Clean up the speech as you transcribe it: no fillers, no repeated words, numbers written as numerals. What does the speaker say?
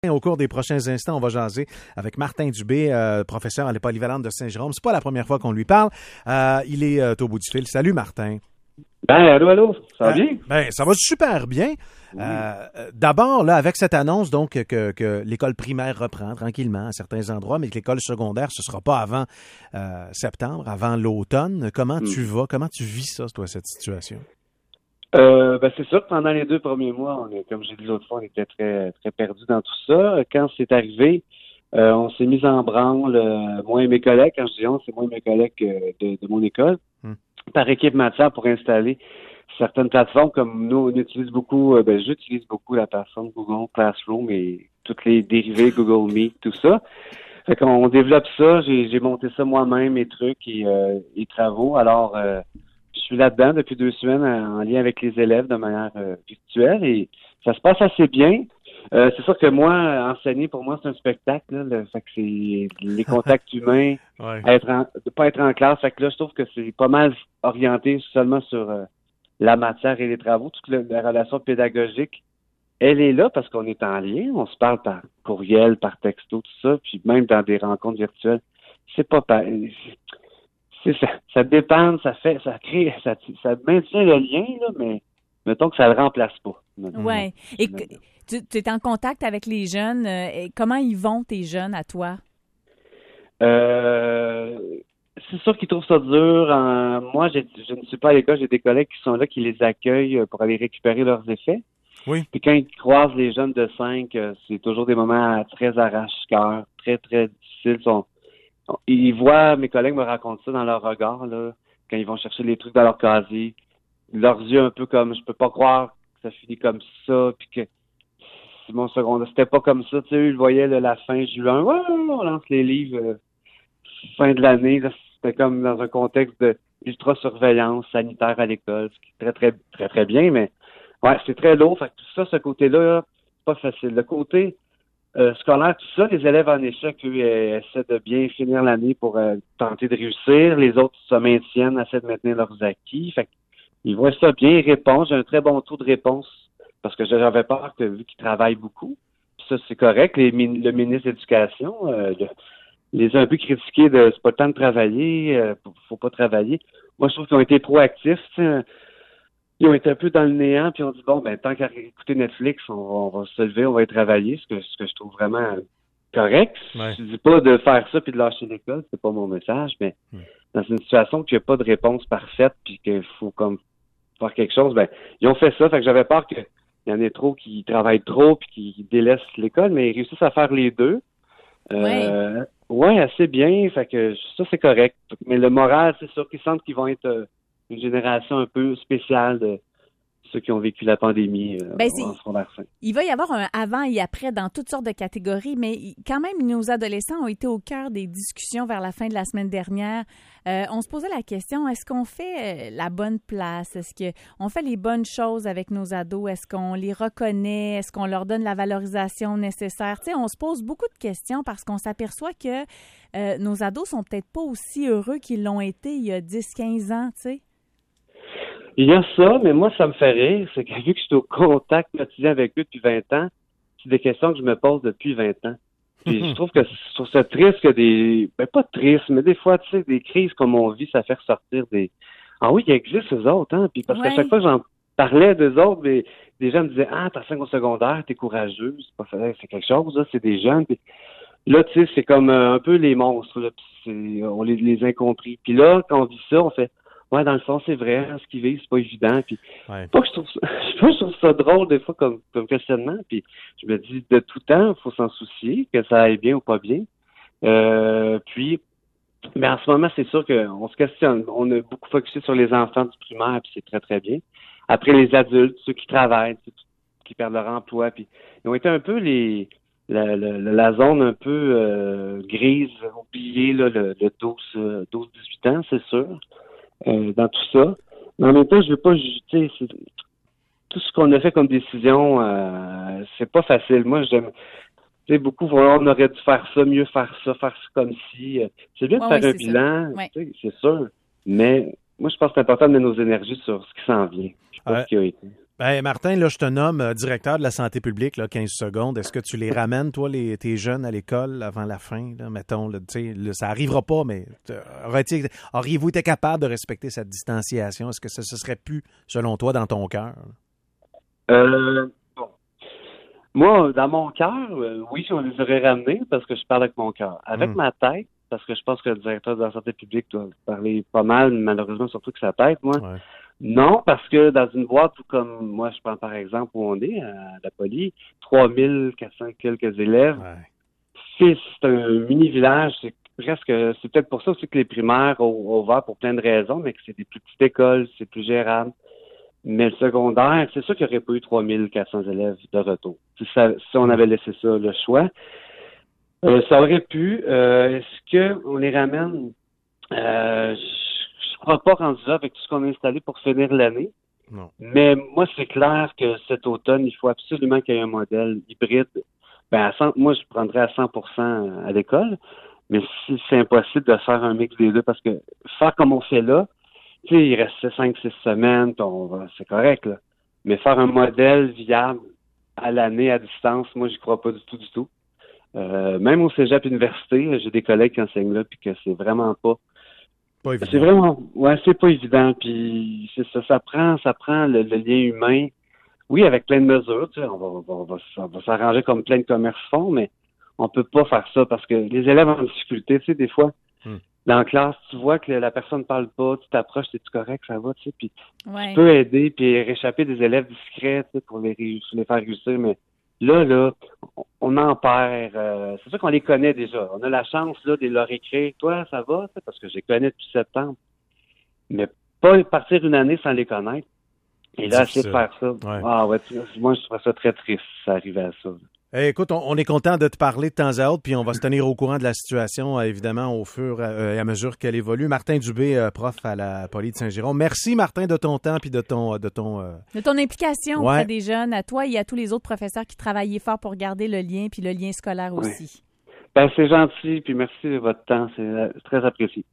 Au cours des prochains instants, on va jaser avec Martin Dubé, professeur à l'École polyvalente de Saint-Jérôme. C'est pas la première fois qu'on lui parle. Il est au bout du fil. Salut, Martin. Allô, ça va bien? Ça va super bien. Oui. D'abord, là, avec cette annonce, donc, que l'école primaire reprend tranquillement à certains endroits, mais que l'école secondaire, ce sera pas avant septembre, avant l'automne. Comment tu vas? Comment tu vis ça, toi, cette situation? C'est sûr que pendant les 2 premiers mois, comme j'ai dit l'autre fois, on était très, très perdus dans tout ça. Quand c'est arrivé, on s'est mis en branle, moi et mes collègues. Quand je dis on, c'est moi et mes collègues de mon école, par équipe matière pour installer certaines plateformes comme nous, on utilise beaucoup, j'utilise beaucoup la plateforme Google Classroom et toutes les dérivés Google Meet, tout ça. Fait qu'on développe ça, j'ai monté ça moi-même, mes trucs et travaux. Alors, je suis là-dedans depuis 2 semaines en lien avec les élèves de manière virtuelle et ça se passe assez bien. C'est sûr que moi, enseigner, pour moi, c'est un spectacle. Là, fait que c'est les contacts humains, de pas être en classe. Fait que là, je trouve que c'est pas mal orienté seulement sur la matière et les travaux. Toute la relation pédagogique, elle est là parce qu'on est en lien. On se parle par courriel, par texto, tout ça. Puis même dans des rencontres virtuelles, c'est pas pareil. Ça dépend, ça crée, ça maintient le lien, là, mais mettons que ça le remplace pas. Oui. Et tu es en contact avec les jeunes. Comment ils vont, tes jeunes, à toi? C'est sûr qu'ils trouvent ça dur. Moi, je ne suis pas à l'école. J'ai des collègues qui sont là, qui les accueillent pour aller récupérer leurs effets. Oui. Puis quand ils croisent les jeunes de 5, c'est toujours des moments très arrache-cœur, très, très difficiles. Ils voient, mes collègues me racontent ça dans leur regard, là, quand ils vont chercher les trucs dans leur casier. Leurs yeux un peu comme, je peux pas croire que ça finit comme ça, puis que mon secondaire, c'était pas comme ça, tu sais, ils voyaient la fin juin, on lance les livres, fin de l'année, là, c'était comme dans un contexte de ultra-surveillance sanitaire à l'école, ce qui est très, très, très, très bien, mais ouais, c'est très lourd, fait que tout ça, ce côté-là, c'est pas facile. Le côté scolaire, tout ça, les élèves en échec, eux, essaient de bien finir l'année pour tenter de réussir. Les autres se maintiennent, essaient de maintenir leurs acquis. Fait qu'ils voient ça bien, ils répondent. J'ai un très bon taux de réponse parce que j'avais peur que, vu qu'ils travaillent beaucoup, puis ça, c'est correct. Le ministre de l'Éducation les a un peu critiqués de c'est pas le temps de travailler, faut pas travailler. Moi, je trouve qu'ils ont été proactifs, tu sais. Ils ont été un peu dans le néant, puis on dit, tant qu'à écouter Netflix, on va se lever, on va y travailler, ce que je trouve vraiment correct. Ouais. Je dis pas de faire ça puis de lâcher l'école, c'est pas mon message, mais dans une situation où il n'y a pas de réponse parfaite puis qu'il faut comme faire quelque chose, ils ont fait ça, fait que j'avais peur qu'il y en ait trop qui travaillent trop puis qui délaissent l'école, mais ils réussissent à faire les deux. Ouais, assez bien, fait que ça, c'est correct. Mais le moral, c'est sûr qu'ils sentent qu'ils vont être une génération un peu spéciale de ceux qui ont vécu la pandémie en secondaire 5. Il va y avoir un avant et après dans toutes sortes de catégories, mais quand même, nos adolescents ont été au cœur des discussions vers la fin de la semaine dernière. On se posait la question, est-ce qu'on fait la bonne place? Est-ce qu'on fait les bonnes choses avec nos ados? Est-ce qu'on les reconnaît? Est-ce qu'on leur donne la valorisation nécessaire? Tu sais, on se pose beaucoup de questions parce qu'on s'aperçoit que nos ados sont peut-être pas aussi heureux qu'ils l'ont été il y a 10-15 ans, tu sais. Il y a ça, mais moi, ça me fait rire. C'est que vu que je suis au contact quotidien avec eux depuis 20 ans, c'est des questions que je me pose depuis 20 ans. Puis je trouve ça triste que pas triste, mais des fois, tu sais, des crises comme on vit, ça fait ressortir des... Ah oui, il existe ces autres, hein. Puis parce qu'à chaque fois que j'en parlais d'eux autres, des gens me disaient, t'as 5 au secondaire, t'es courageux, c'est quelque chose, là, c'est des jeunes. Puis là, tu sais, c'est comme un peu les monstres, là, puis on les incompris. Puis là, quand on vit ça, on fait... Ouais, dans le fond, c'est vrai, ce qu'ils vivent, c'est pas évident. Puis, pas que je trouve ça drôle des fois comme questionnement. Puis, je me dis, de tout temps, il faut s'en soucier, que ça aille bien ou pas bien. Mais en ce moment, c'est sûr qu'on se questionne. On a beaucoup focusé sur les enfants du primaire, puis c'est très, très bien. Après, les adultes, ceux qui travaillent, ceux qui perdent leur emploi, puis ils ont été un peu la zone un peu grise, oubliée, là, le 12-18 ans, c'est sûr. Dans tout ça. Mais en même temps, je veux pas juger, tout ce qu'on a fait comme décision, c'est pas facile. Moi, j'aime, tu sais, beaucoup, on aurait dû faire ça, mieux faire ça comme si. C'est bien de faire un bilan, tu sais, c'est sûr. Mais moi, je pense que c'est important de mettre nos énergies sur ce qui s'en vient. Je sais pas ce qui a été. Ben, Martin, là, je te nomme directeur de la santé publique, là, 15 secondes. Est-ce que tu les ramènes, toi, tes jeunes à l'école avant la fin? Là, mettons, là, ça n'arrivera pas, mais auriez-vous été capable de respecter cette distanciation? Est-ce que ça se serait pu, selon toi, dans ton cœur? Bon. Moi, dans mon cœur, oui, on les aurait ramenés parce que je parle avec mon cœur. Avec ma tête, parce que je pense que le directeur de la santé publique doit parler pas mal, malheureusement, surtout que sa tête, moi. Ouais. Non, parce que dans une boîte où, comme moi, je prends par exemple où on est, à la Poly, 3400 quelques élèves, c'est un mini-village, c'est peut-être pour ça aussi que les primaires ont ouvert pour plein de raisons, mais que c'est des plus petites écoles, c'est plus gérable. Mais le secondaire, c'est sûr qu'il n'y aurait pas eu 3400 élèves de retour. Si on avait laissé ça le choix, ça aurait pu. Est-ce qu'on les ramène? Je crois pas rendu là avec tout ce qu'on a installé pour finir l'année. Non. Mais moi, c'est clair que cet automne, il faut absolument qu'il y ait un modèle hybride. Moi, je prendrais à 100% à l'école. Mais si c'est impossible de faire un mix des deux, parce que faire comme on fait là, tu sais, il restait 5-6 semaines, c'est correct, là. Mais faire un modèle viable à l'année à distance, moi, j'y crois pas du tout. Même au cégep université, j'ai des collègues qui enseignent là, puis que c'est vraiment pas évident. C'est vraiment, c'est pas évident, puis c'est ça prend le lien humain. Oui, avec plein de mesures, tu sais, on va s'arranger comme plein de commerces font, mais on peut pas faire ça parce que les élèves ont en difficulté, tu sais, des fois. Dans la classe, tu vois que la personne parle pas, tu t'approches, c'est-tu correct, ça va, tu sais, puis tu peux aider puis réchapper des élèves discrets, tu sais, pour les faire réussir, mais là, on en perd. C'est sûr qu'on les connaît déjà. On a la chance, là, de leur écrire, toi, ça va, tu sais, parce que je les connais depuis septembre. Mais pas partir une année sans les connaître. Et là, essayer de faire ça. Ouais. Moi, je trouve ça très triste, ça arrivait à ça. Écoute, on est content de te parler de temps à autre, puis on va se tenir au courant de la situation, évidemment, au fur et à mesure qu'elle évolue. Martin Dubé, prof à la Poly de Saint-Jérôme. Merci, Martin, de ton temps puis de ton implication auprès des jeunes, à toi et à tous les autres professeurs qui travaillaient fort pour garder le lien, puis le lien scolaire aussi. C'est gentil, puis merci de votre temps. C'est très apprécié.